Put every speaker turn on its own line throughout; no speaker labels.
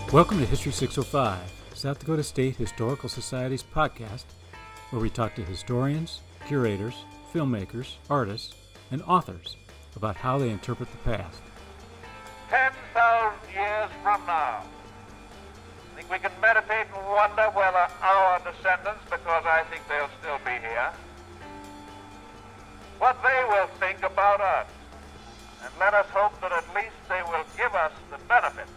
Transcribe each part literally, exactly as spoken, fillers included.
Welcome to History six oh five, South Dakota State Historical Society's podcast, where we talk to historians, curators, filmmakers, artists, and authors about how they interpret the past.
ten thousand years from now, I think we can meditate and wonder whether our descendants, because I think they'll still be here, what they will think about us. And let us hope that at least they will give us the benefit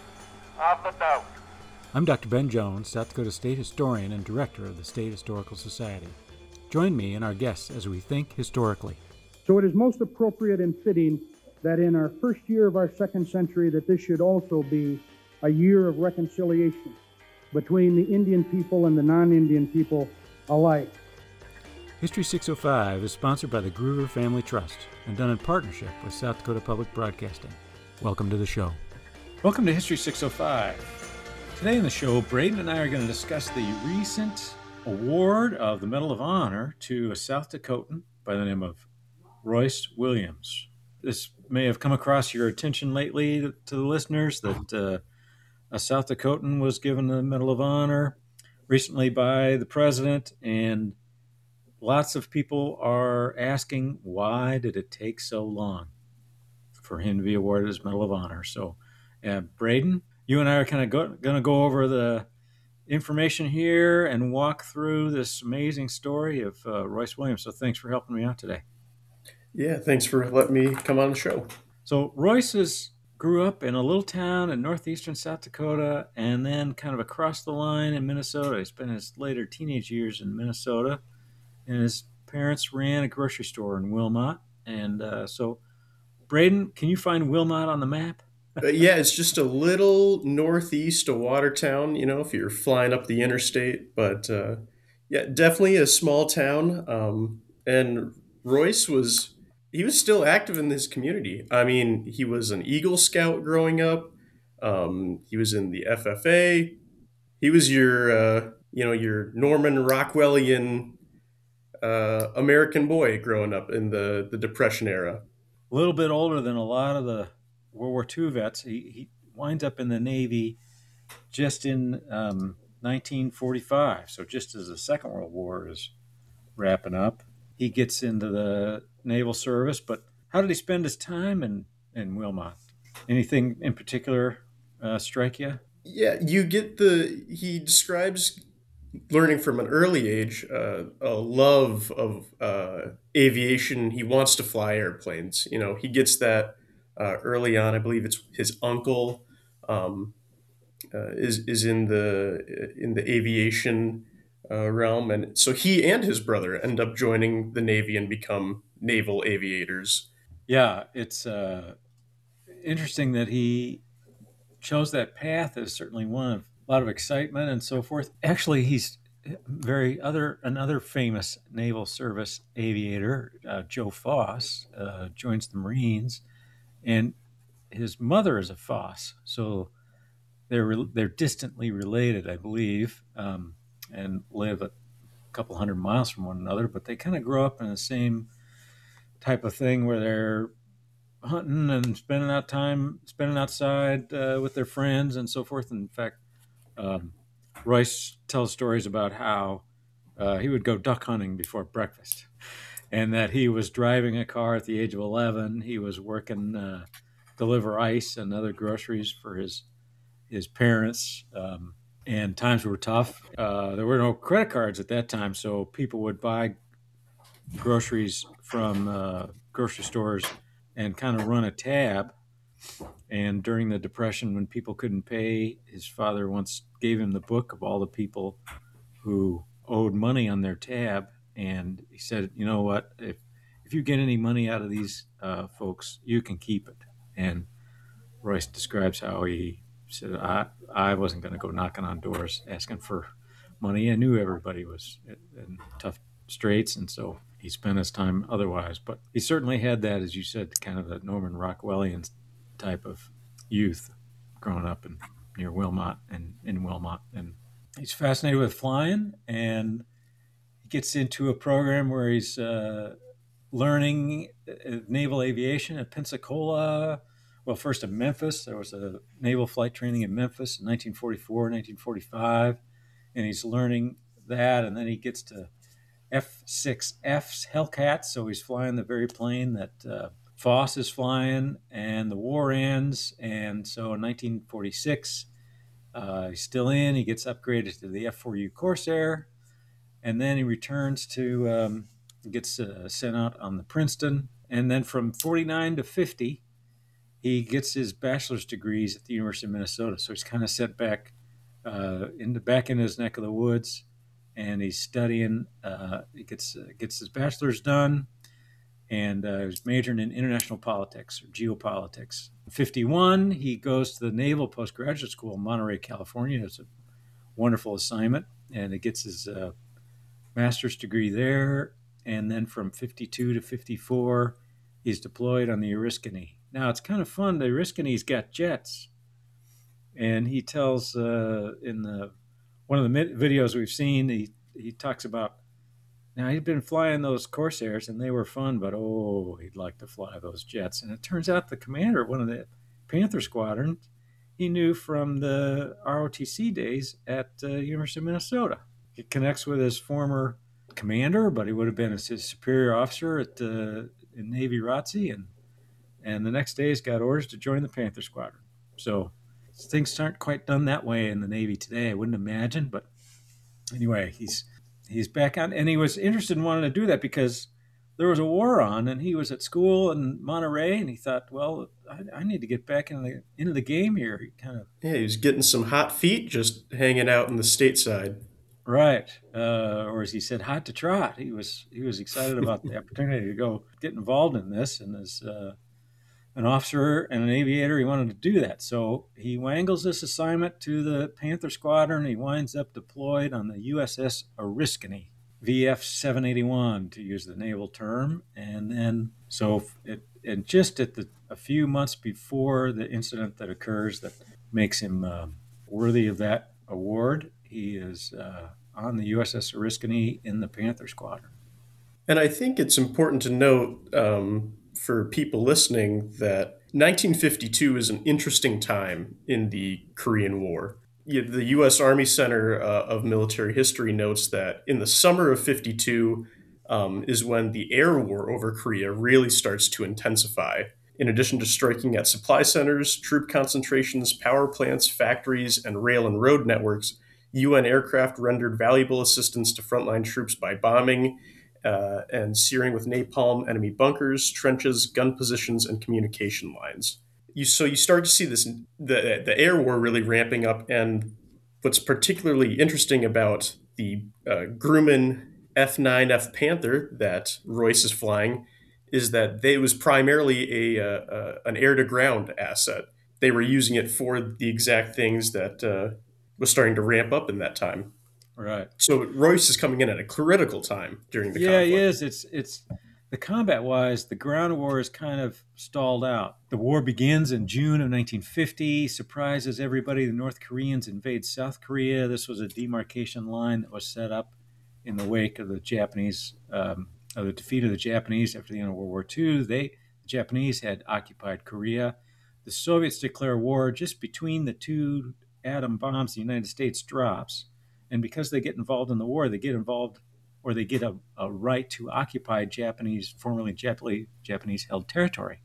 of the doubt.
I'm Doctor Ben Jones, South Dakota State Historian and Director of the State Historical Society. Join me and our guests as we think historically.
So it is most appropriate and fitting that in our first year of our second century that this should also be a year of reconciliation between the Indian people and the non-Indian people alike.
History six oh five is sponsored by the Groover Family Trust and done in partnership with South Dakota Public Broadcasting. Welcome to the show. Welcome to History six oh five. Today in the show, Braden and I are going to discuss the recent award of the Medal of Honor to a South Dakotan by the name of Royce Williams. This may have come across your attention lately to the listeners that uh, a South Dakotan was given the Medal of Honor recently by the president, and lots of people are asking, why did it take so long for him to be awarded his Medal of Honor? So, uh, Braden, you and I are kind of go, going to go over the information here and walk through this amazing story of uh, Royce Williams. So thanks for helping me out today.
Yeah, thanks for letting me come on the show.
So Royce is, grew up in a little town in northeastern South Dakota and then kind of across the line in Minnesota. He spent his later teenage years in Minnesota, and his parents ran a grocery store in Wilmot. And uh, so, Braden, can you find Wilmot on the map?
uh, yeah, it's just a little northeast of Watertown, you know, if you're flying up the interstate. But uh, yeah, definitely a small town. Um, and Royce was, he was still active in this community. I mean, he was an Eagle Scout growing up. Um, he was in the F F A. He was your, uh, you know, your Norman Rockwellian uh, American boy growing up in the, the Depression era.
A little bit older than a lot of the World War Two vets. He, he winds up in the Navy just in um, nineteen forty-five, so just as the Second World War is wrapping up. He gets into the naval service, but how did he spend his time in, in Wilmot? Anything in particular uh, strike you?
Yeah, you get the, he describes learning from an early age uh, a love of uh, aviation. He wants to fly airplanes. You know, he gets that uh, early on. I believe it's his uncle um, uh, is is in the in the aviation uh, realm, and so he and his brother end up joining the Navy and become naval aviators.
Yeah, it's uh, interesting that he chose that path as certainly one of a lot of excitement and so forth. Actually, he's very other another famous naval service aviator, uh, Joe Foss, uh, joins the Marines, and his mother is a Foss, so they're they're distantly related, I believe, um, and live a couple hundred miles from one another. But they kind of grow up in the same type of thing where they're hunting and spending out time spending outside uh, with their friends and so forth. In fact, um, Royce tells stories about how uh, he would go duck hunting before breakfast, and that he was driving a car at the age of eleven. He was working uh, deliver ice and other groceries for his his parents, um, and times were tough. Uh, there were no credit cards at that time, so people would buy groceries from uh, grocery stores and kind of run a tab. And during the Depression, when people couldn't pay, his father once gave him the book of all the people who owed money on their tab. And he said, you know what, if if you get any money out of these uh, folks, you can keep it. And Royce describes how he said, I, I wasn't going to go knocking on doors asking for money. I knew everybody was in tough straits, and so he spent his time otherwise. But he certainly had that, as you said, kind of the Norman Rockwellian type of youth growing up in near Wilmot and in Wilmot. And he's fascinated with flying, and he gets into a program where he's uh, learning naval aviation at Pensacola well, first in Memphis. There was a naval flight training in Memphis in nineteen forty-four, nineteen forty-five, and he's learning that. And then he gets to F six F's Hellcat, so he's flying the very plane that uh, Foss is flying, and the war ends. And so in nineteen forty-six, uh, he's still in. He gets upgraded to the F four U Corsair, and then he returns to um, gets uh, sent out on the Princeton. And then from forty-nine to fifty, he gets his bachelor's degrees at the University of Minnesota. So he's kind of sent back uh, into back into his neck of the woods, and he's studying. Uh, he gets uh, gets his bachelor's done, and uh, he's majoring in international politics or geopolitics. In fifty-one, he goes to the Naval Postgraduate School in Monterey, California. It's a wonderful assignment, and he gets his uh, master's degree there. And then from fifty-two to fifty-four, he's deployed on the Oriskany. Now, it's kind of fun. The Oriskany's got jets. And he tells uh, in the one of the videos we've seen, he, he talks about, now he'd been flying those Corsairs and they were fun, but oh, he'd like to fly those jets. And it turns out the commander of one of the Panther squadrons, he knew from the R O T C days at uh, University of Minnesota. He connects with his former commander, but he would have been his, his superior officer at uh, in Navy R O T C, and and the next day he's got orders to join the Panther Squadron. So things aren't quite done that way in the Navy today, I wouldn't imagine. But anyway, he's he's back on, and he was interested in wanting to do that because there was a war on, and he was at school in Monterey, and he thought, well, I, I need to get back into the into the game here. He kind of
Yeah, he was getting some hot feet just hanging out in the stateside.
right, uh, or as he said, hot to trot. He was he was excited about the opportunity to go get involved in this, and as uh, an officer and an aviator, he wanted to do that. So he wangles this assignment to the Panther Squadron. He winds up deployed on the U S S Oriskany, V F seven eighty-one, to use the naval term. And then, so it, and just at the a few months before the incident that occurs that makes him uh, worthy of that award, he is uh, on the U S S Oriskany in the Panther Squadron.
And I think it's important to note um, for people listening that nineteen fifty-two is an interesting time in the Korean War. The U S Army Center uh, of Military History notes that in the summer of fifty-two um, is when the air war over Korea really starts to intensify. In addition to striking at supply centers, troop concentrations, power plants, factories, and rail and road networks, U N aircraft rendered valuable assistance to frontline troops by bombing uh, and searing with napalm enemy bunkers, trenches, gun positions, and communication lines. You, so you start to see this the the air war really ramping up, and what's particularly interesting about the uh, Grumman F nine F Panther that Royce is flying is that they, it was primarily a uh, uh, an air to ground asset. They were using it for the exact things that uh, was starting to ramp up in that time.
Right.
So Royce is coming in at a critical time during the
yeah,
conflict.
he is. It's it's the combat wise, the ground war is kind of stalled out. The war begins in June of nineteen fifty, surprises everybody. The North Koreans invade South Korea. This was a demarcation line that was set up in the wake of the Japanese, um, of the defeat of the Japanese after the end of World War Two. They, the Japanese had occupied Korea. The Soviets declare war just between the two atom bombs the United States drops. And because they get involved in the war, they get involved or they get a, a right to occupy Japanese, formerly Japanese held territory.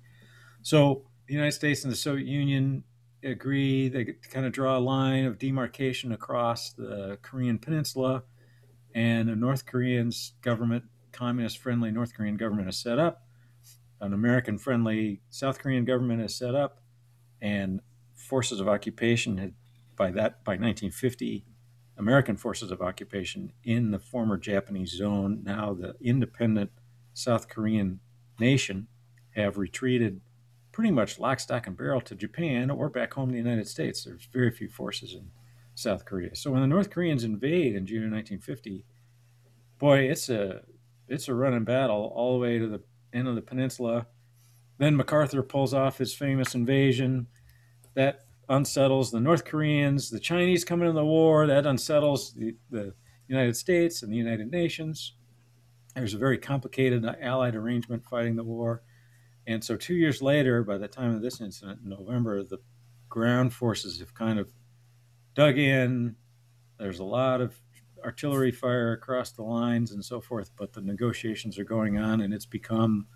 So the United States and the Soviet Union agree. They kind of draw a line of demarcation across the Korean peninsula, and the North Korean's government, communist-friendly North Korean government is set up. An American-friendly South Korean government is set up, and forces of occupation had, by that by nineteen fifty, American forces of occupation in the former Japanese zone, now the independent South Korean nation, have retreated pretty much lock, stock, and barrel to Japan or back home to the United States. There's very few forces in South Korea. So when the North Koreans invade in June of nineteen fifty, boy, it's a it's a running battle all the way to the end of the peninsula. Then MacArthur pulls off his famous invasion. That unsettles the North Koreans. The Chinese come into the war. That unsettles the, the United States and the United Nations. There's a very complicated allied arrangement fighting the war. And so two years later, by the time of this incident in November, the ground forces have kind of dug in. There's a lot of artillery fire across the lines and so forth, but the negotiations are going on, and it's become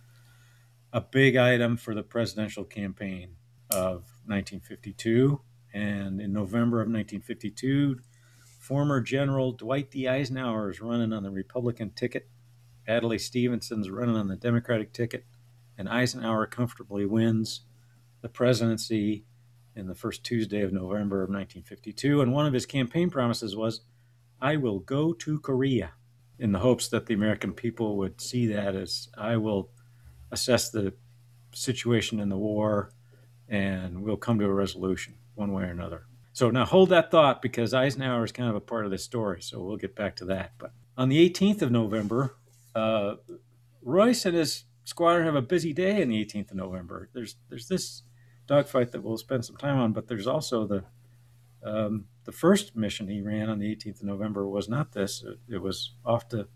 a big item for the presidential campaign of nineteen fifty-two. And in November of nineteen fifty-two, former General Dwight D. Eisenhower is running on the Republican ticket. Adlai Stevenson's running on the Democratic ticket, and Eisenhower comfortably wins the presidency in the first Tuesday of November of nineteen fifty-two. And one of his campaign promises was, I will go to Korea, in the hopes that the American people would see that as, I will assess the situation in the war and we'll come to a resolution one way or another. So now hold that thought, because Eisenhower is kind of a part of this story. So we'll get back to that. But on the eighteenth of November, uh, Royce and his squadron have a busy day on the eighteenth of November. There's there's this dogfight that we'll spend some time on, but there's also the um, the first mission he ran on the eighteenth of November was not this. It, it was off to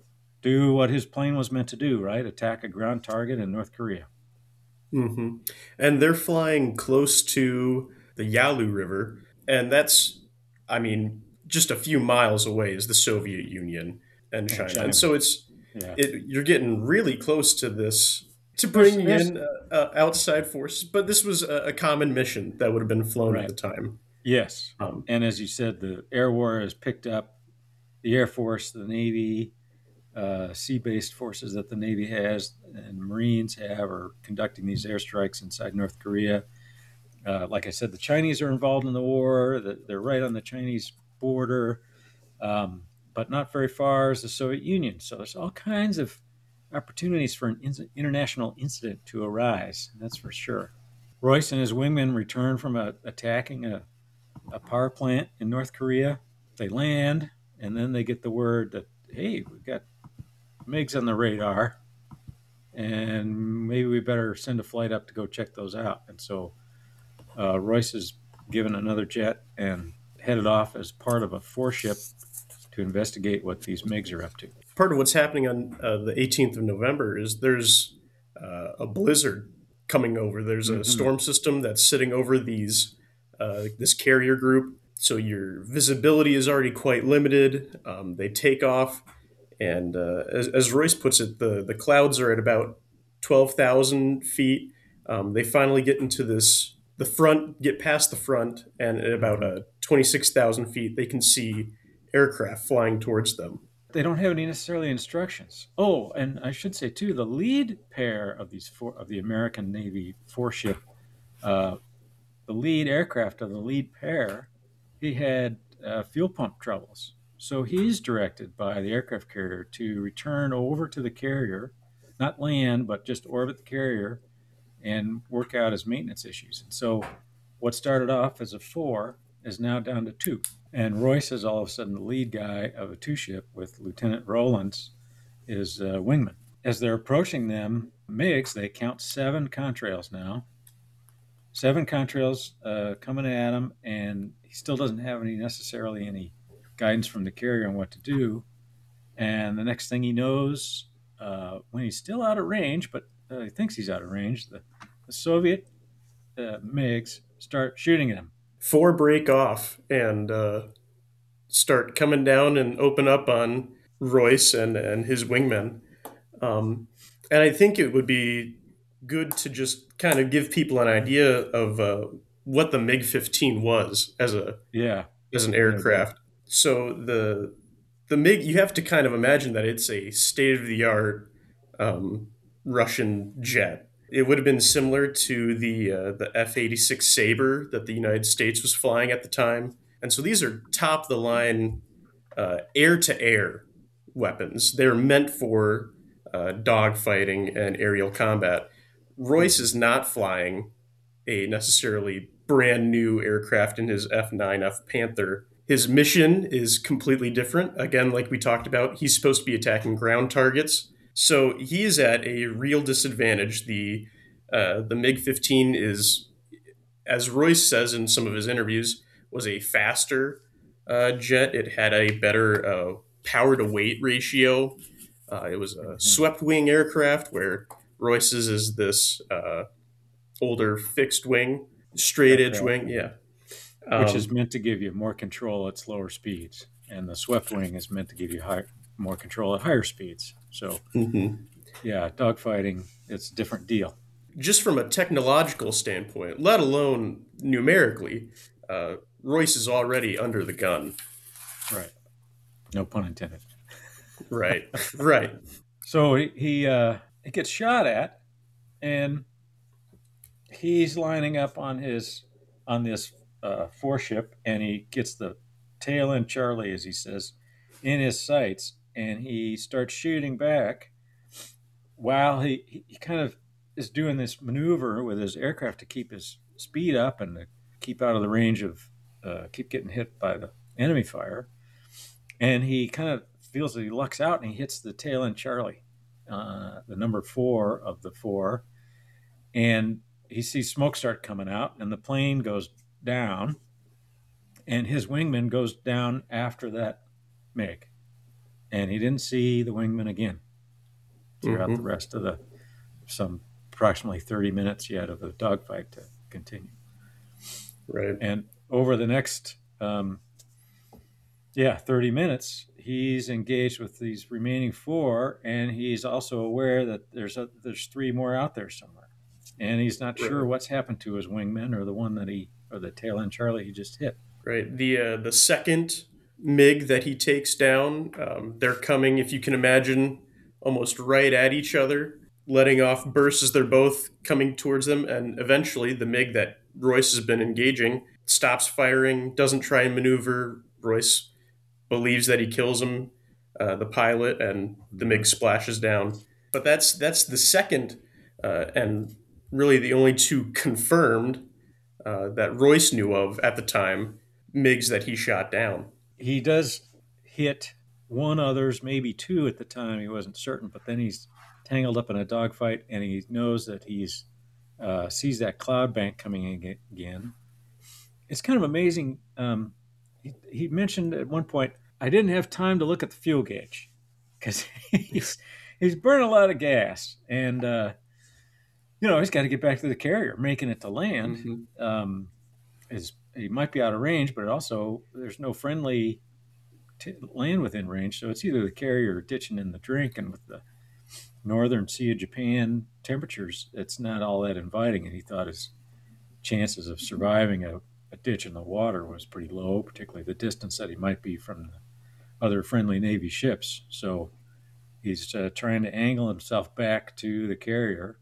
do what his plane was meant to do, right? Attack a ground target in North Korea.
Mm-hmm. And they're flying close to the Yalu River, and that's, I mean, just a few miles away is the Soviet Union and China.
China.
And so it's
Yeah.
it, you're getting really close to this, to bringing
There's-
in uh, uh, outside forces. But this was a, a common mission that would have been flown
Right.
at the time.
Yes.
Um,
And as you said, the air war has picked up. The Air Force, the Navy, uh, sea-based forces that the Navy has and Marines have are conducting these airstrikes inside North Korea. Uh, like I said, the Chinese are involved in the war. They're right on the Chinese border, um, but not very far is the Soviet Union. So there's all kinds of opportunities for an in- international incident to arise. That's for sure. Royce and his wingmen return from a, attacking a, a power plant in North Korea. They land, and then they get the word that, hey, we've got MiGs on the radar, and maybe we better send a flight up to go check those out. And so uh, Royce is given another jet and headed off as part of a four-ship to investigate what these MiGs are up to.
part of what's happening on uh, the eighteenth of November is there's uh, a blizzard coming over. There's a
Mhm.
storm system that's sitting over these uh, this carrier group. So your visibility is already quite limited. Um, they take off, and uh, as, as Royce puts it, the, the clouds are at about twelve thousand feet. Um, they finally get into this, the front, get past the front, and at about uh, twenty-six thousand feet, they can see aircraft flying towards them.
They don't have any necessarily instructions. Oh, and I should say too, the lead pair of these four of the American Navy four-ship, uh, the lead aircraft of the lead pair, he had uh, fuel pump troubles. So he's directed by the aircraft carrier to return over to the carrier, not land, but just orbit the carrier and work out his maintenance issues. And so what started off as a four is now down to two. And Royce is all of a sudden the lead guy of a two-ship with Lieutenant Rowlands is uh, wingman. As they're approaching them, MiGs, they count seven contrails now. Seven contrails uh, coming at him, and he still doesn't have any necessarily any guidance from the carrier on what to do. And the next thing he knows, uh, when he's still out of range, but uh, he thinks he's out of range, the, the Soviet uh, MiGs start shooting at him.
Four break off and uh, start coming down and open up on Royce and, and his wingmen. Um, and I think it would be good to just kind of give people an idea of uh, what the MiG fifteen was as a
Yeah.
as an aircraft. So the the MiG, you have to kind of imagine that it's a state of the art um, Russian jet. It would have been similar to the uh, the F eighty-six Sabre that the United States was flying at the time. And so these are top of the line air to air weapons. They're meant for uh, dogfighting and aerial combat. Royce is not flying a necessarily brand new aircraft in his F nine F Panther. His mission is completely different. Again, like we talked about, he's supposed to be attacking ground targets. So he is at a real disadvantage. The uh, the MiG fifteen is, as Royce says in some of his interviews, was a faster uh, jet. It had a better uh, power to weight ratio. Uh, it was a swept wing aircraft where Royce's is this uh, older fixed wing, straight edge
Aircraft,
wing. Yeah.
which is
Um,
meant to give you more control at slower speeds, and the swept wing is meant to give you high, more control at higher speeds. So,
mhm.
yeah, dogfighting, it's a different deal.
Just from a technological standpoint, let alone numerically, uh, Royce is already under the gun.
Right. No pun intended.
Right, right.
So he he, uh, he gets shot at, and he's lining up on his on this uh, foreship, and he gets the tail end Charlie, as he says, in his sights, and he starts shooting back while he, he, he kind of is doing this maneuver with his aircraft to keep his speed up and to keep out of the range of uh, keep getting hit by the enemy fire. And he kind of feels that he lucks out, and he hits the tail end Charlie, uh, the number four of the four, and he sees smoke start coming out, and the plane goes down, and his wingman goes down after that MiG, and he didn't see the wingman again throughout
Hmm.
the rest of the some approximately thirty minutes yet of the dogfight to continue.
Right.
And over the next um, yeah thirty minutes, he's engaged with these remaining four, and he's also aware that there's a, there's three more out there somewhere, and he's not
Right.
sure what's happened to his wingman or the one that he or the tail end Charlie he just hit.
Right. The uh, the second MiG that he takes down, um, they're coming, if you can imagine, almost right at each other, letting off bursts as they're both coming towards them, and eventually the MiG that Royce has been engaging stops firing, doesn't try and maneuver. Royce believes that he kills him, uh, the pilot, and the MiG splashes down. But that's that's the second, uh, and really the only two confirmed uh, that Royce knew of at the time, MiGs that he shot down.
He does hit one others, maybe two at the time. He wasn't certain, but then he's tangled up in a dogfight, and he knows that he's uh, sees that cloud bank coming in again. It's kind of amazing. Um, he, he mentioned at one point, "I didn't have time to look at the fuel gauge because he's he's burning a lot of gas, and uh, you know he's got to get back to the carrier, making it to land.
Mm-hmm.
Um, is he might be out of range, but also there's no friendly t- land within range, so it's either the carrier ditching in the drink, and with the northern Sea of Japan temperatures, it's not all that inviting. And he thought his chances of surviving a, a ditch in the water was pretty low, particularly the distance that he might be from the other friendly Navy ships. So he's uh, trying to angle himself back to the carrier,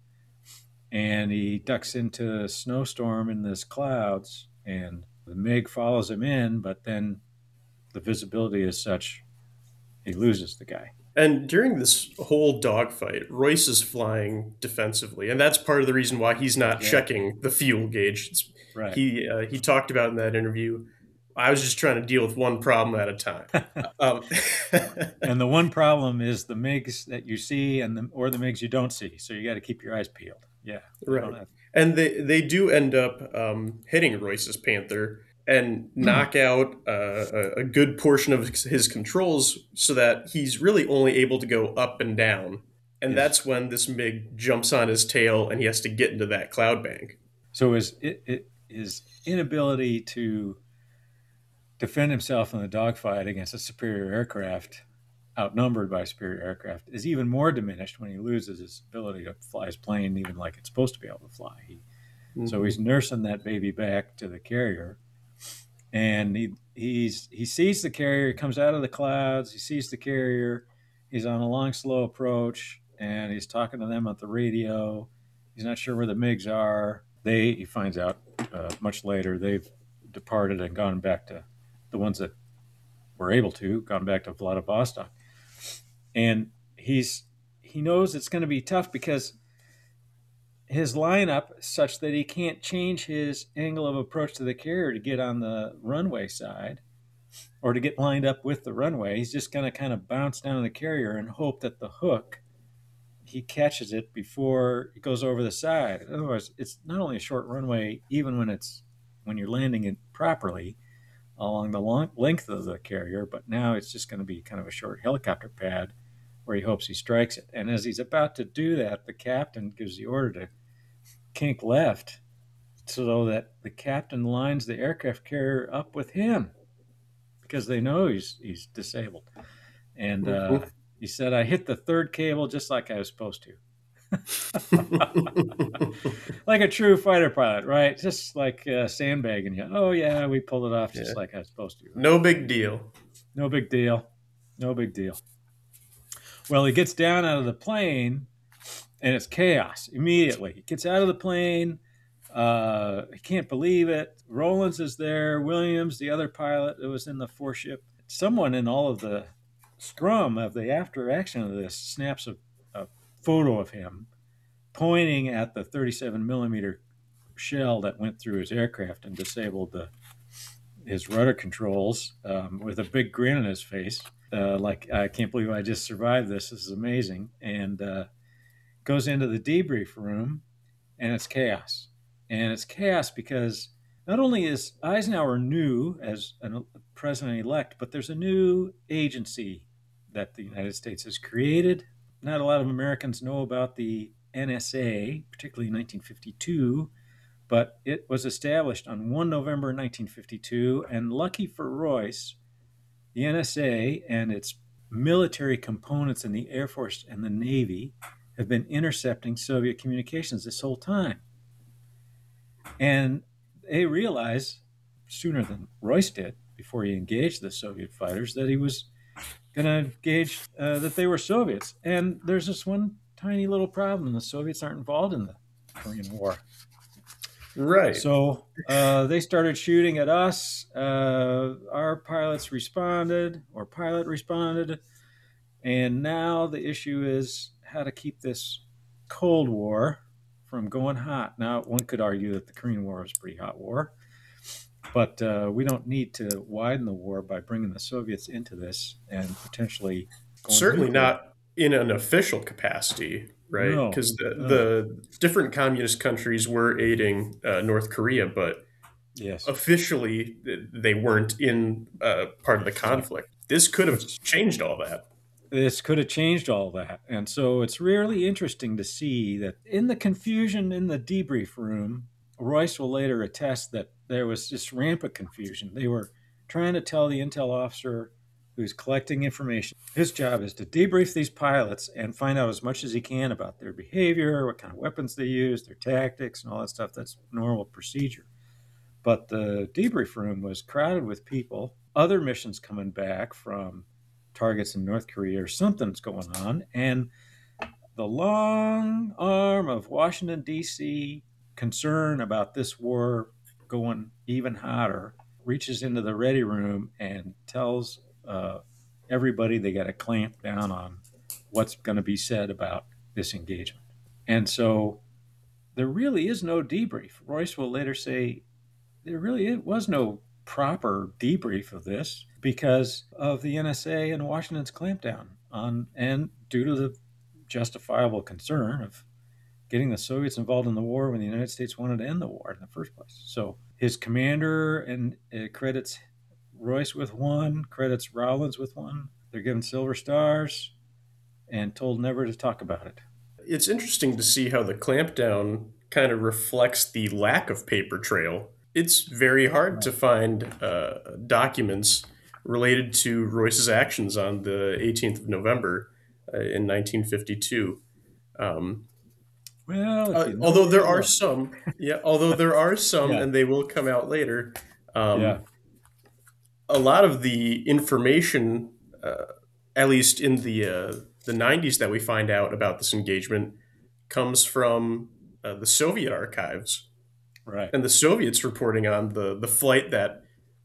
and he ducks into a snowstorm in this clouds, and the MiG follows him in, but then the visibility is such he loses the guy.
And during this whole dogfight, Royce is flying defensively, and that's part of the reason why he's not
Yeah.
checking the fuel gauge. It's,
Right.
He uh, he talked about in that interview, I was just trying to deal with one problem at a time. um,
And the one problem is the MiGs that you see and the, or the MiGs you don't see. So you got to keep your eyes peeled. Yeah. you
Right.
don't have-
And they, they do end up um, hitting Royce's Panther and knock out uh, a, a good portion of his controls so that he's really only able to go up and down. And
Yes.
that's when this MiG jumps on his tail and he has to get into that cloud bank.
So his, it, it, his inability to defend himself in the dogfight against a superior aircraft, outnumbered by superior aircraft, is even more diminished when he loses his ability to fly his plane even like it's supposed to be able to fly. He,
Mm-hmm.
So he's nursing that baby back to the carrier, and he he's he sees the carrier. He comes out of the clouds. He sees the carrier. He's on a long, slow approach, and he's talking to them at the radio. He's not sure where the MiGs are. They he finds out uh, much later they've departed and gone back to the ones that were able to gone back to Vladivostok, and he's he knows it's going to be tough because his lineup is such that he can't change his angle of approach to the carrier to get on the runway side or to get lined up with the runway. He's just going to kind of bounce down the carrier and hope that the hook, he catches it before it goes over the side. Otherwise, it's not only a short runway, even when it's when you're landing it properly along the long length of the carrier, but now it's just going to be kind of a short helicopter pad where he hopes he strikes it. And as he's about to do that, the captain gives the order to kink left so that the captain lines the aircraft carrier up with him because they know he's he's disabled. And uh, he said, I hit the third cable just like I was supposed to. Like a true fighter pilot, right? Just like uh, sandbagging you. Oh, yeah, we pulled it off just
Yeah.
like I was supposed to.
No big deal.
No big deal. No big deal. Well, he gets down out of the plane and it's chaos immediately. He gets out of the plane. Uh, he can't believe it. Rollins is there. Williams, the other pilot that was in the foreship. Someone in all of the scrum of the after action of this snaps a, a photo of him pointing at the thirty-seven millimeter shell that went through his aircraft and disabled the his rudder controls um, with a big grin on his face. Uh, like, I can't believe I just survived this. This is amazing. And uh, goes into the debrief room, and it's chaos. And it's chaos because not only is Eisenhower new as a president-elect, but there's a new agency that the United States has created. Not a lot of Americans know about the N S A, particularly in nineteen fifty-two, but it was established on the first of November nineteen fifty-two, and lucky for Royce, the N S A and its military components in the Air Force and the Navy have been intercepting Soviet communications this whole time. And they realized sooner than Royce did, before he engaged the Soviet fighters, that he was going to engage, uh, that they were Soviets. And there's this one tiny little problem. The Soviets aren't involved in the Korean War.
Right.
So uh, they started shooting at us. Uh, our pilots responded, or pilot responded. And now the issue is how to keep this Cold War from going hot. Now, one could argue that the Korean War was a pretty hot war, but uh, we don't need to widen the war by bringing the Soviets into this and potentially going
Certainly
nuclear.
not in an official capacity, right?
No,
Because the,
no.
the different communist countries were aiding uh, North Korea, but
Yes.
officially they weren't in uh, part of the conflict. This could have changed all that.
This could have changed all that. And so it's really interesting to see that in the confusion in the debrief room, Royce will later attest that there was just rampant confusion. They were trying to tell the intel officer who's collecting information. His job is to debrief these pilots and find out as much as he can about their behavior, what kind of weapons they use, their tactics, and all that stuff. That's normal procedure. But the debrief room was crowded with people, other missions coming back from targets in North Korea, or something's going on. And the long arm of Washington, D C concern about this war going even hotter reaches into the ready room and tells uh, everybody they got to clamp down on what's going to be said about this engagement. And so there really is no debrief. Royce will later say there really was no proper debrief of this because of the N S A and Washington's clampdown on, and due to the justifiable concern of getting the Soviets involved in the war when the United States wanted to end the war in the first place. So his commander and uh, credits Royce with one, credits Rawlins with one. They're given silver stars and told never to talk about it.
It's interesting to see how the clampdown kind of reflects the lack of paper trail. It's very hard to find uh, documents related to Royce's actions on the eighteenth of November uh, in nineteen fifty-two. Um,
Well,
uh,
if you know
although there
your
are
law.
some, yeah, although there are some,
Yeah.
and they will come out later. Um,
Yeah.
A lot of the information, uh, at least in the uh, the nineties, that we find out about this engagement, comes from uh, the Soviet archives.
Right.
And the Soviets reporting on the, the flight that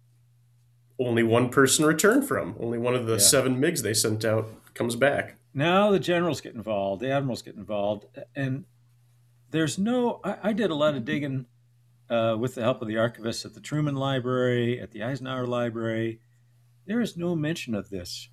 only one person returned from. Only one of the
Yeah.
seven MiGs they sent out comes back.
Now the generals get involved, the admirals get involved, and there's no. I, I did a lot of digging uh, with the help of the archivists at the Truman Library, at the Eisenhower Library. There is no mention of this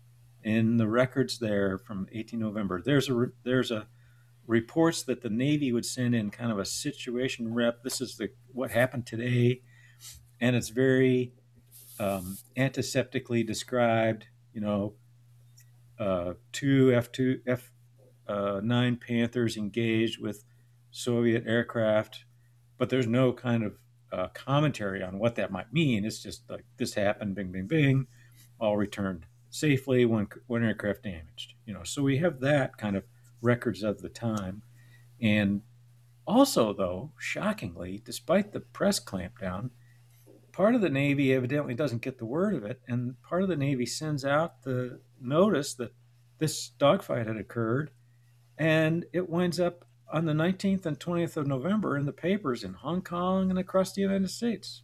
in the records there from eighteenth of November. There's a there's a reports that the Navy would send in kind of a situation rep. This is the what happened today, and it's very um, antiseptically described. You know, uh, two F two F uh, nine Panthers engaged with Soviet aircraft, but there's no kind of uh, commentary on what that might mean. It's just like this happened, bing, bing, bing, all returned safely, one one aircraft damaged. You know, so we have that kind of records of the time, and also though, shockingly, despite the press clampdown, part of the Navy evidently doesn't get the word of it, and part of the Navy sends out the notice that this dogfight had occurred, and it winds up on the nineteenth and twentieth of November in the papers in Hong Kong and across the United States.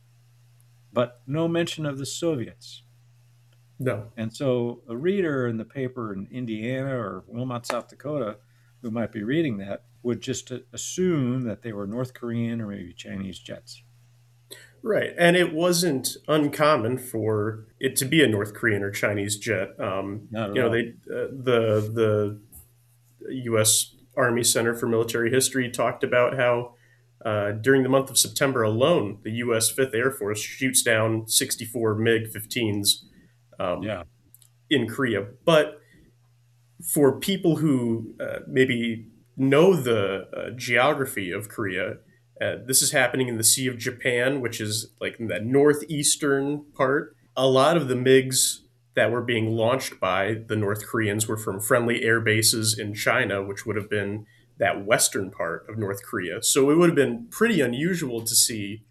But no mention of the Soviets.
No.
And so a reader in the paper in Indiana or Wilmot, South Dakota, who might be reading that, would just assume that they were North Korean or maybe Chinese jets.
Right, and it wasn't uncommon for it to be a North Korean or Chinese jet. Um,
Not at
you know,
all.
they uh, the the U S Army Center for Military History talked about how uh, during the month of September alone, the U S Fifth Air Force shoots down sixty-four MiG fifteens um,
Yeah.
in Korea. But for people who uh, maybe know the uh, geography of Korea, uh, this is happening in the Sea of Japan, which is like in that northeastern part. A lot of the MiGs that were being launched by the North Koreans were from friendly air bases in China, which would have been that western part of North Korea. So it would have been pretty unusual to see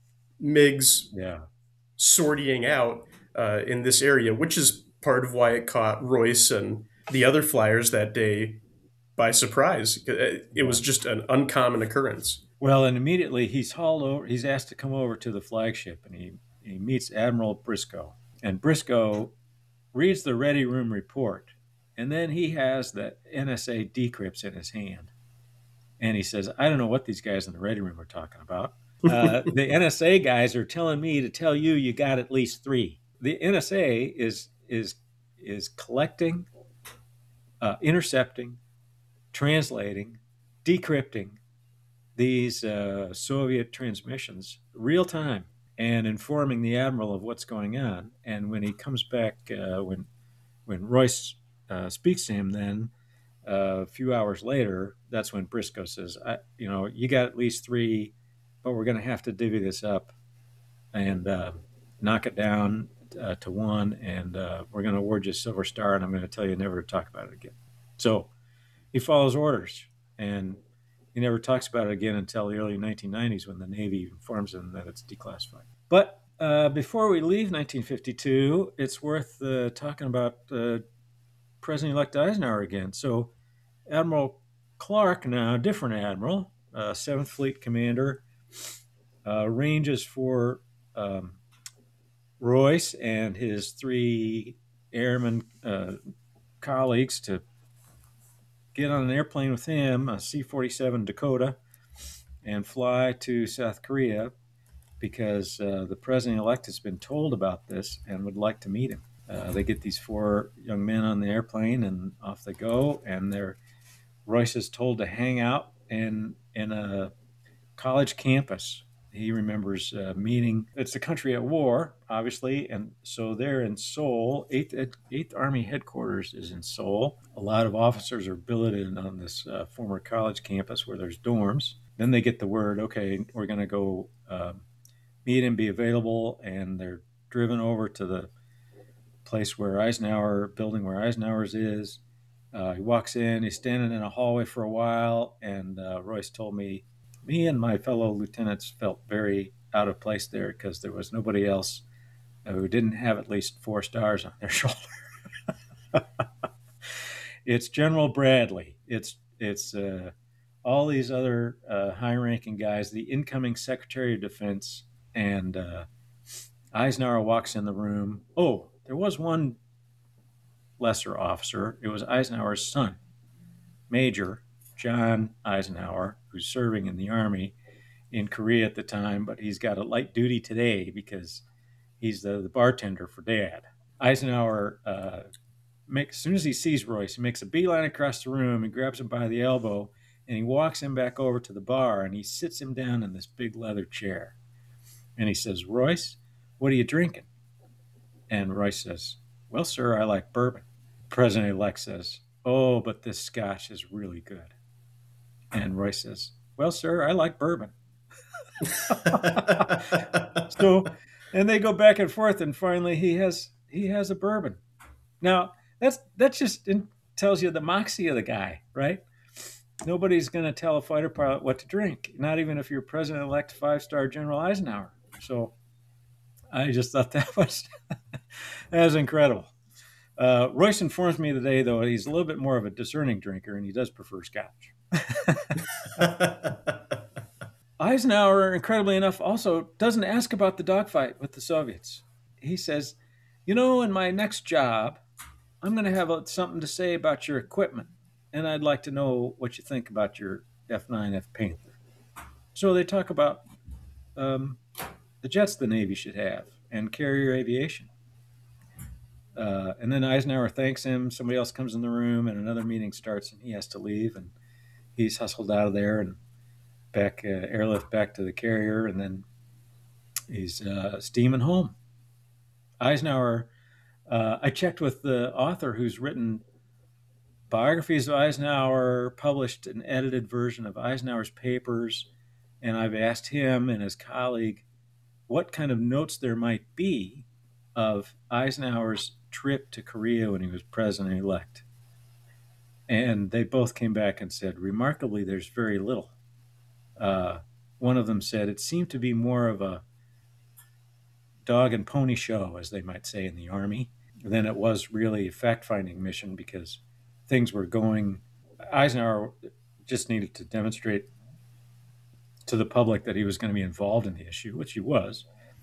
MiGs
Yeah.
sortying out uh, in this area, which is part of why it caught Royce and the other flyers that day by surprise. It was just an uncommon occurrence.
Well, and immediately he's hauled over. He's asked to come over to the flagship, and he he meets Admiral Briscoe. And Briscoe reads the ready room report, and then he has the N S A decrypts in his hand, and he says, "I don't know what these guys in the ready room are talking about. Uh, the N S A guys are telling me to tell you you got at least three. The N S A is is is collecting, uh, intercepting, translating, decrypting these uh, Soviet transmissions real time and informing the admiral of what's going on. And when he comes back, uh, when when Royce uh, speaks to him, then uh, a few hours later, that's when Briscoe says, I, "You know, you got at least three, but we're going to have to divvy this up and uh, knock it down uh, to one, and uh, we're going to award you a Silver Star, and I'm going to tell you never to talk about it again." So he follows orders, and he never talks about it again until the early nineteen nineties when the Navy informs him that it's declassified. But uh, before we leave nineteen fifty-two, it's worth uh, talking about uh, President-elect Eisenhower again. So Admiral Clark, now different admiral, uh, Seventh Fleet Commander, uh, arranges for um, Royce and his three airman uh, colleagues to get on an airplane with him, a C forty-seven Dakota, and fly to South Korea because uh, the president-elect has been told about this and would like to meet him. Uh, they get these four young men on the airplane, and off they go. And they're Royce is told to hang out in in a college campus. He remembers uh, meeting. It's a country at war, obviously, and so they're in Seoul. Eighth Eighth Army headquarters is in Seoul. A lot of officers are billeted on this uh, former college campus where there's dorms. Then they get the word, okay, we're going to go uh, meet and be available, and they're driven over to the place where Eisenhower, building where Eisenhower's is. Uh, he walks in, he's standing in a hallway for a while, and uh, Royce told me, me and my fellow lieutenants felt very out of place there because there was nobody else who didn't have at least four stars on their shoulder. It's General Bradley. It's it's uh, all these other uh, high-ranking guys, the incoming Secretary of Defense, and uh, Eisenhower walks in the room. Oh, there was one lesser officer. It was Eisenhower's son, Major John Eisenhower, who's serving in the Army in Korea at the time, but he's got a light duty today because he's the, the bartender for Dad. Eisenhower, uh, makes, as soon as he sees Royce, he makes a beeline across the room and grabs him by the elbow, and he walks him back over to the bar, and he sits him down in this big leather chair. And he says, "Royce, what are you drinking?" And Royce says, "Well, sir, I like bourbon." President-elect says, "Oh, but this scotch is really good." And Royce says, "Well, sir, I like bourbon." So, and they go back and forth, and finally he has he has a bourbon. Now that's that just in, tells you the moxie of the guy, right? Nobody's going to tell a fighter pilot what to drink, not even if you're President-elect five-star General Eisenhower. So I just thought that was that was incredible. Uh, Royce informs me today, though, he's a little bit more of a discerning drinker, and he does prefer scotch. Eisenhower, incredibly enough, also doesn't ask about the dogfight with the Soviets. He says, "You know, in my next job, I'm going to have something to say about your equipment, and I'd like to know what you think about your F nine F Panther." So they talk about um, the jets the Navy should have and carrier aviation. Uh, and then Eisenhower thanks him. Somebody else comes in the room, and another meeting starts, and he has to leave, and he's hustled out of there and back uh, airlift back to the carrier, and then he's uh, steaming home. Eisenhower. Uh, I checked with the author who's written biographies of Eisenhower, published an edited version of Eisenhower's papers, and I've asked him and his colleague what kind of notes there might be of Eisenhower's trip to Korea when he was president-elect. And they both came back and said, remarkably, there's very little. Uh, one of them said it seemed to be more of a dog and pony show, as they might say in the Army, than it was really a fact-finding mission, because things were going. Eisenhower just needed to demonstrate to the public that he was going to be involved in the issue, which he was,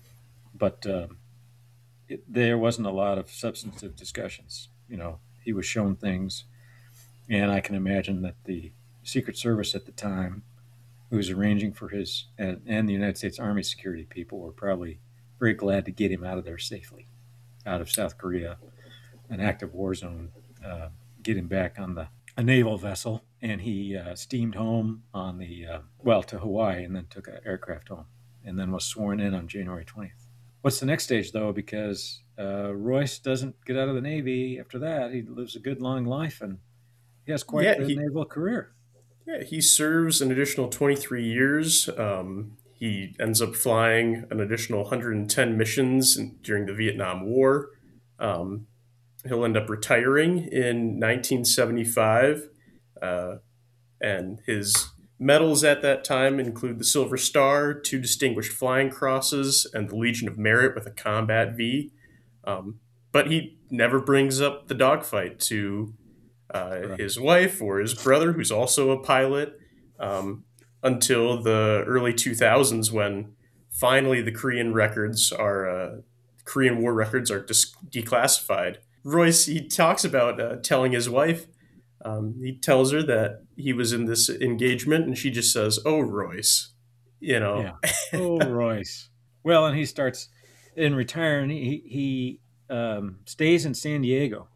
but um, it, there wasn't a lot of substantive discussions. You know, he was shown things, and I can imagine that the Secret Service at the time, who was arranging for his and, and the United States Army security people, were probably very glad to get him out of there safely, out of South Korea, an active war zone, uh, get him back on the a naval vessel, and he uh, steamed home on the uh, well to Hawaii, and then took an aircraft home, and then was sworn in on January twentieth. What's the next stage, though? Because uh, Royce doesn't get out of the Navy after that. He lives a good long life, and he has quite
yeah,
the
he,
naval career.
Yeah, he serves an additional twenty-three years. Um, he ends up flying an additional one hundred ten missions in, during the Vietnam War. Um, he'll end up retiring in nineteen seventy-five, uh, and his medals at that time include the Silver Star, two Distinguished Flying Crosses, and the Legion of Merit with a Combat V. Um, but he never brings up the dogfight to uh,
Right.
his wife or his brother, who's also a pilot, um, until the early two thousands, when finally the Korean records are uh, Korean War records are dis- declassified. Royce, he talks about uh, telling his wife. Um, he tells her that he was in this engagement, and she just says, "Oh, Royce," you know.
Yeah. Oh, Royce. Well, and he starts in retiring. He he um, stays in San Diego.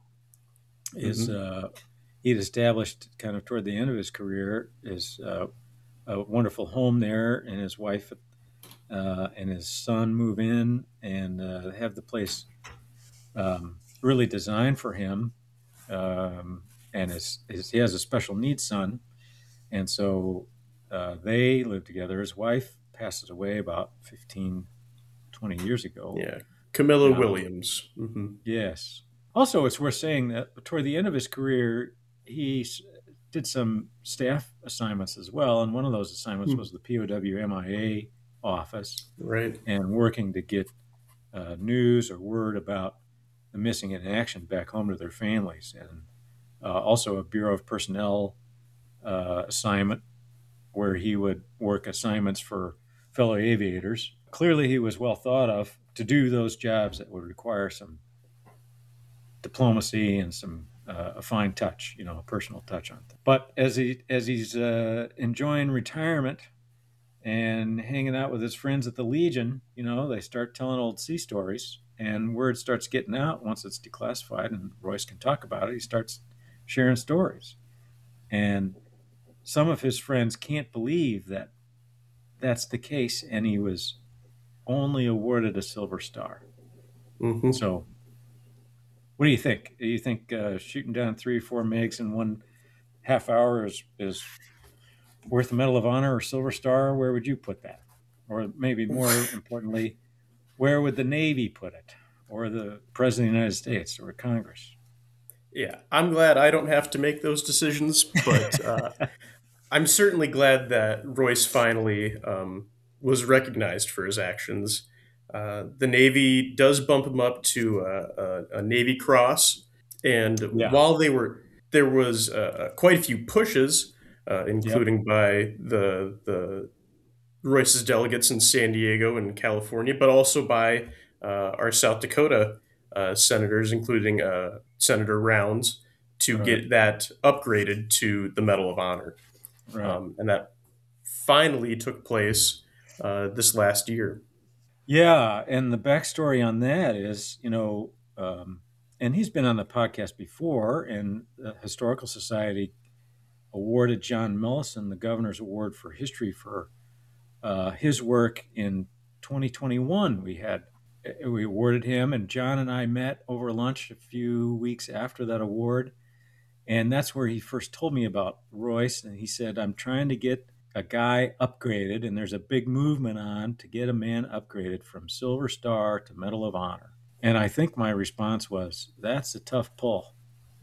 Is
Mhm.
uh, he'd established kind of toward the end of his career is uh, a wonderful home there, and his wife uh, and his son move in and uh, have the place um, really designed for him. Um, and his, his, he has a special needs son, and so uh, they live together. His wife passes away about fifteen, twenty years ago.
Yeah, Camilla
Now,
Williams. hmm
yes. Also, it's worth saying that toward the end of his career, he s- did some staff assignments as well, and one of those assignments was the P O W M I A office,
Right.
and working to get uh, news or word about the missing in action back home to their families, and uh, also a Bureau of Personnel uh, assignment where he would work assignments for fellow aviators. Clearly, he was well thought of to do those jobs that would require some diplomacy and some uh, a fine touch, you know, a personal touch on things. But as he as he's uh, enjoying retirement and hanging out with his friends at the Legion, you know, they start telling old sea stories, and word starts getting out once it's declassified, and Royce can talk about it. He starts sharing stories, and some of his friends can't believe that that's the case, and he was only awarded a Silver Star.
hmm
So What do you think? Do you think uh, shooting down three or four MiGs in one half hour is, is worth the Medal of Honor or Silver Star? Where would you put that? Or maybe more importantly, where would the Navy put it? Or the President of the United States or Congress?
Yeah, I'm glad I don't have to make those decisions, but uh, I'm certainly glad that Royce finally um, was recognized for his actions. Uh, the Navy does bump him up to uh, a, a Navy Cross, and
Yeah.
while they were there was uh, quite a few pushes, uh,
Yep.
including by the the Royce's delegates in San Diego and California, but also by uh, our South Dakota uh, senators, including uh, Senator Rounds, to
Right.
get that upgraded to the Medal of Honor.
Right.
Um, and that finally took place uh, this last year.
Yeah. And the backstory on that is, you know, um, and he's been on the podcast before, and the Historical Society awarded John Millison the Governor's Award for History for uh, his work in twenty twenty-one. We had we awarded him, and John and I met over lunch a few weeks after that award, and that's where he first told me about Royce. And he said, "I'm trying to get a guy upgraded, and there's a big movement on to get a man upgraded from Silver Star to Medal of Honor." And I think my response was, "That's a tough pull."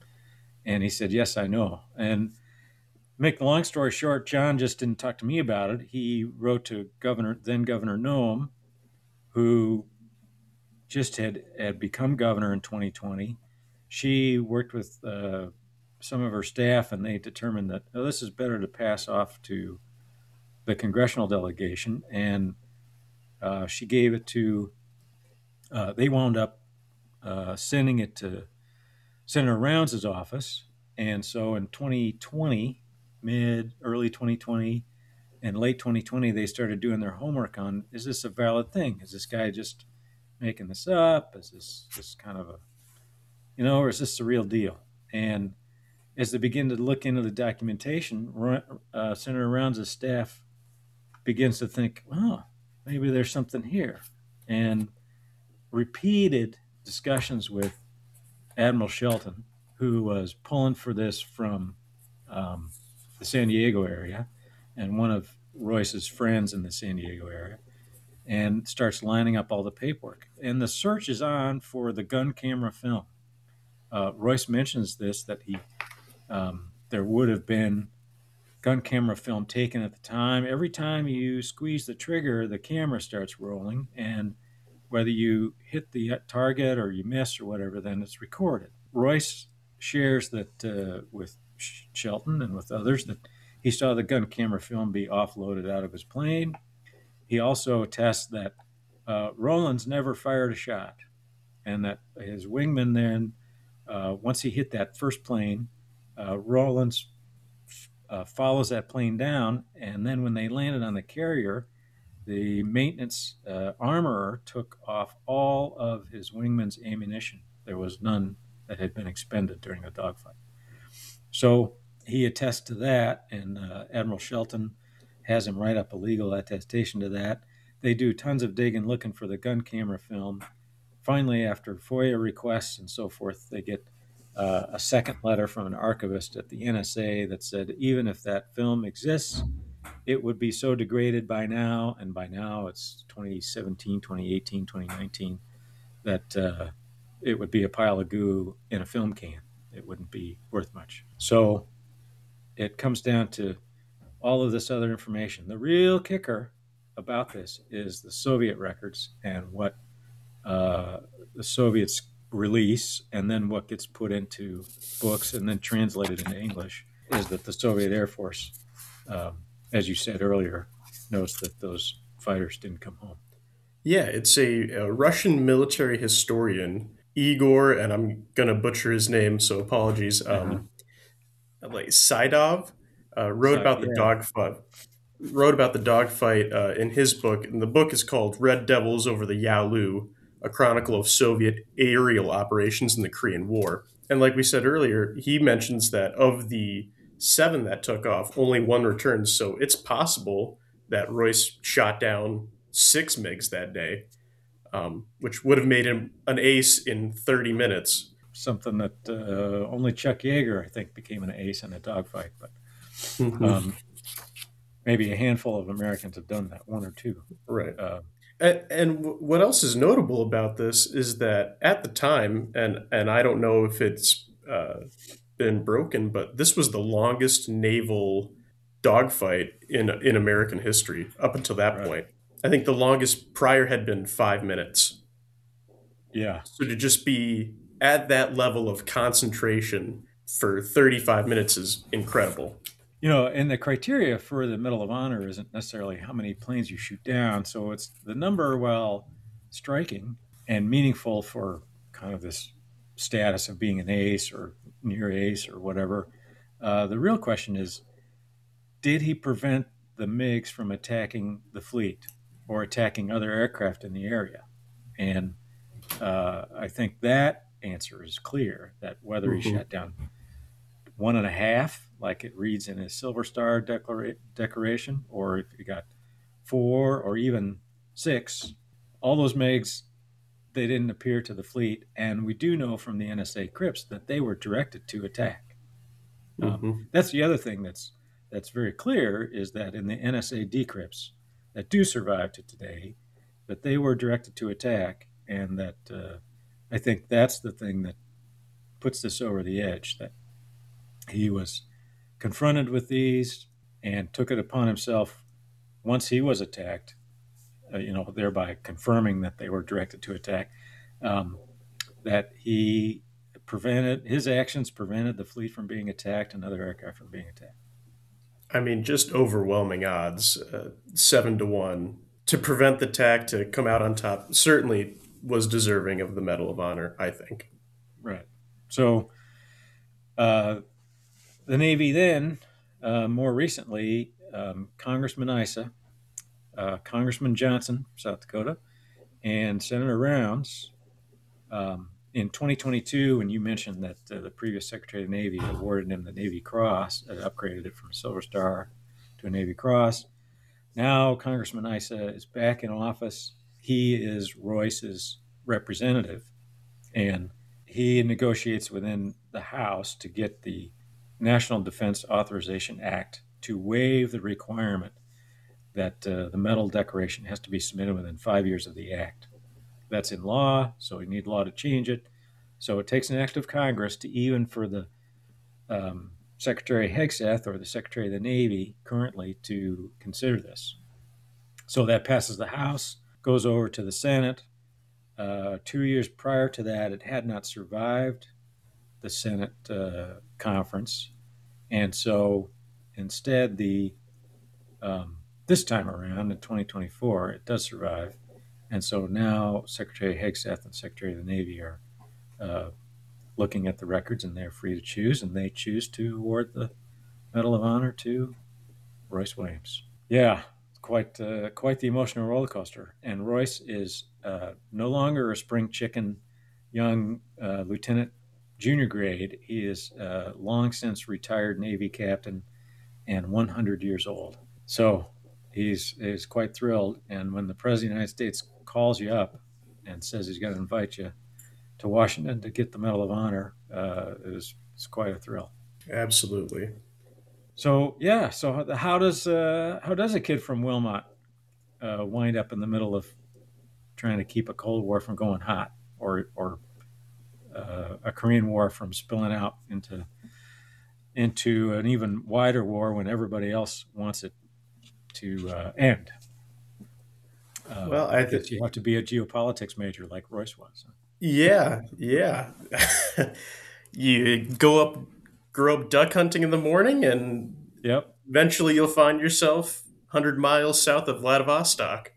And he said, "Yes, I know." And make the long story short, John just didn't talk to me about it. He wrote to Governor, then Governor Noem, who just had, had become governor in twenty twenty. She worked with uh, some of her staff, and they determined that, oh, this is better to pass off to the congressional delegation. And uh, she gave it to, uh, they wound up uh, sending it to Senator Rounds' office. And so in twenty twenty, mid, early twenty twenty, and late twenty twenty, they started doing their homework on, is this a valid thing? Is this guy just making this up? Is this just kind of a, you know, or is this the real deal? And as they begin to look into the documentation, uh, Senator Rounds' staff begins to think, oh, maybe there's something here. And repeated discussions with Admiral Shelton, who was pulling for this from um, the San Diego area, and one of Royce's friends in the San Diego area, and starts lining up all the paperwork. And the search is on for the gun camera film. Uh, Royce mentions this, that he um, there would have been gun camera film taken at the time. Every time you squeeze the trigger, the camera starts rolling, and whether you hit the target or you miss or whatever, then it's recorded. Royce shares that uh, with Shelton and with others that he saw the gun camera film be offloaded out of his plane. He also attests that uh, Rollins never fired a shot, and that his wingman then, uh, once he hit that first plane, uh, Rollins uh, follows that plane down, and then when they landed on the carrier, the maintenance uh, armorer took off all of his wingman's ammunition. There was none that had been expended during the dogfight. So he attests to that, and uh, Admiral Shelton has him write up a legal attestation to that. They do tons of digging looking for the gun camera film. Finally, after FOIA requests and so forth, they get uh, a second letter from an archivist at the N S A that said, even if that film exists, it would be so degraded by now, and by now it's twenty seventeen, twenty eighteen, twenty nineteen, that uh, it would be a pile of goo in a film can. It wouldn't be worth much. So it comes down to all of this other information. The real kicker about this is the Soviet records and what uh, the Soviets release, and then what gets put into books and then translated into English, is that the Soviet Air Force, um, as you said earlier, knows that those fighters didn't come home.
Yeah, it's a, a Russian military historian, Igor, and I'm gonna butcher his name, so apologies.
Uh-huh.
Um, like Saidov uh, wrote
So,
about the
yeah.
dogfight. Wrote about the dogfight uh, in his book, and the book is called "Red Devils Over the Yalu: A Chronicle of Soviet Aerial Operations in the Korean War." And like we said earlier, he mentions that of the seven that took off, only one returned. So it's possible that Royce shot down six MiGs that day, um, which would have made him an ace in thirty minutes.
something that uh, only Chuck Yeager, I think, became an ace in a dogfight. But
Mhm.
um, maybe a handful of Americans have done that, one or two.
Right.
Uh,
And, and w- what else is notable about this is that at the time, and and I don't know if it's uh, been broken, but this was the longest naval dogfight in in American history up until that
right.
point. I think the longest prior had been five minutes.
Yeah.
So to just be at that level of concentration for thirty-five minutes is incredible.
You know, and the criteria for the Medal of Honor isn't necessarily how many planes you shoot down. So it's the number, while striking and meaningful for kind of this status of being an ace or near ace or whatever. Uh, the real question is, did he prevent the MiGs from attacking the fleet or attacking other aircraft in the area? And uh, I think that answer is clear, that whether he
Hmm.
shot down one and a half, like it reads in his Silver Star declara- decoration, or if you got four or even six, all those MiGs, they didn't appear to the fleet. And we do know from the N S A crypts that they were directed to attack. Um,
Hmm.
that's the other thing that's that's very clear, is that in the N S A decrypts that do survive to today, that they were directed to attack, and that uh, I think that's the thing that puts this over the edge. That he was confronted with these and took it upon himself once he was attacked, uh, you know, thereby confirming that they were directed to attack, um, that he prevented, his actions prevented the fleet from being attacked and other aircraft from being attacked.
I mean, just overwhelming odds, uh, seven to one to prevent the attack to come out on top. Certainly was deserving of the Medal of Honor, I think.
Right. So uh, the Navy then, uh, more recently, um, Congressman Issa, uh, Congressman Johnson, South Dakota, and Senator Rounds, um, in twenty twenty-two, when you mentioned that uh, the previous Secretary of the Navy awarded him the Navy Cross, uh, upgraded it from a Silver Star to a Navy Cross. Now Congressman Issa is back in office. He is Royce's representative, and he negotiates within the House to get the National Defense Authorization Act to waive the requirement that uh, the medal decoration has to be submitted within five years of the act. That's in law, so we need law to change it. So it takes an act of Congress to, even for the um, Secretary Hegseth or the Secretary of the Navy currently, to consider this. So that passes the House, goes over to the Senate. Uh, two years prior to that, it had not survived the Senate uh, conference, and so instead, the um, this time around in twenty twenty-four, it does survive, and so now Secretary Hegseth and Secretary of the Navy are uh, looking at the records, and they're free to choose, and they choose to award the Medal of Honor to Royce Williams. Yeah, quite uh, quite the emotional roller coaster. And Royce is uh, no longer a spring chicken, young uh, lieutenant, junior grade. He is uh, long since retired Navy captain and one hundred years old. So he's is quite thrilled. And when the President of the United States calls you up and says he's going to invite you to Washington to get the Medal of Honor, uh, it was it's quite a thrill.
Absolutely.
So yeah, so how does uh, how does a kid from Wilmot uh, wind up in the middle of trying to keep a Cold War from going hot, or or uh, a Korean War from spilling out into into an even wider war when everybody else wants it to uh, end? Uh,
Well,
I
I
guess
th-
you have to be a geopolitics major like Royce was.
yeah, yeah. You go up, grow up duck hunting in the morning, and
Yep.
eventually you'll find yourself one hundred miles south of Vladivostok.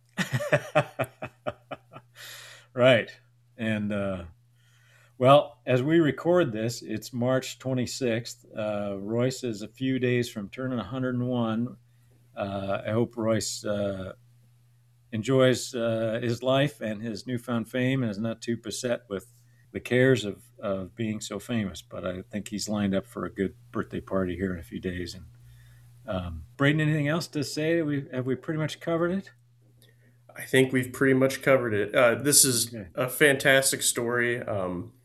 Right. And uh, well, as we record this, it's March twenty-sixth. Uh, Royce is a few days from turning one hundred one. Uh, I hope Royce uh, enjoys uh, his life and his newfound fame and is not too beset with the cares of, of being so famous. But I think he's lined up for a good birthday party here in a few days. And um, Braden, anything else to say? Have we, have we pretty much covered it?
I think we've pretty much covered it. Uh, this is
Okay.
a fantastic story. Um,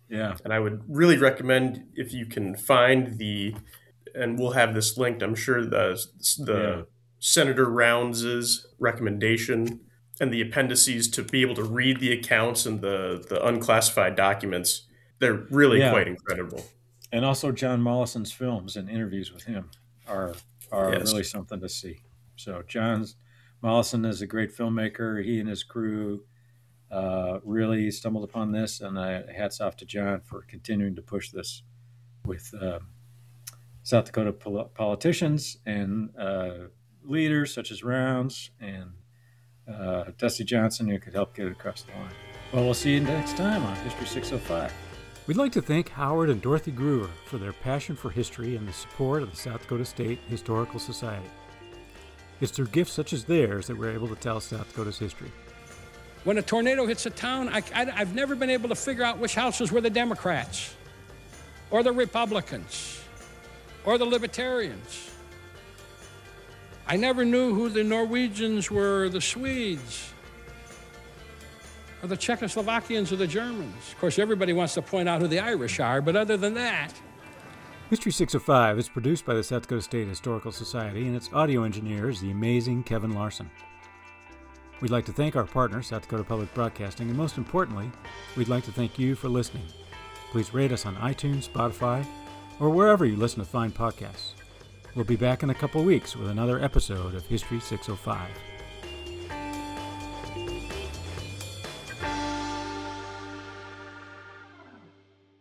Yeah.
And I would really recommend, if you can find the, and we'll have this linked, I'm sure, the the
Yeah.
Senator Rounds's recommendation and the appendices to be able to read the accounts and the, the unclassified documents. They're really
Yeah.
quite incredible.
And also John Mollison's films and interviews with him are are
Yes.
really something to see. So John Mollison is a great filmmaker. He and his crew uh, really stumbled upon this, and uh, hats off to John for continuing to push this with uh, South Dakota pol- politicians and uh, leaders such as Rounds and uh, Dusty Johnson, who could help get it across the line. Well, we'll see you next time on History six oh five.
We'd like to thank Howard and Dorothy Gruer for their passion for history and the support of the South Dakota State Historical Society. It's through gifts such as theirs that we're able to tell South Dakota's history.
When a tornado hits a town, I, I, I've never been able to figure out which houses were the Democrats, or the Republicans, or the Libertarians. I never knew who the Norwegians were, the Swedes, or the Czechoslovakians, or the Germans. Of course, everybody wants to point out who the Irish are, but other than that...
History six oh five is produced by the South Dakota State Historical Society, and its audio engineer is the amazing Kevin Larson. We'd like to thank our partner, South Dakota Public Broadcasting, and most importantly, we'd like to thank you for listening. Please rate us on iTunes, Spotify, or wherever you listen to fine podcasts. We'll be back in a couple weeks with another episode of History six oh five.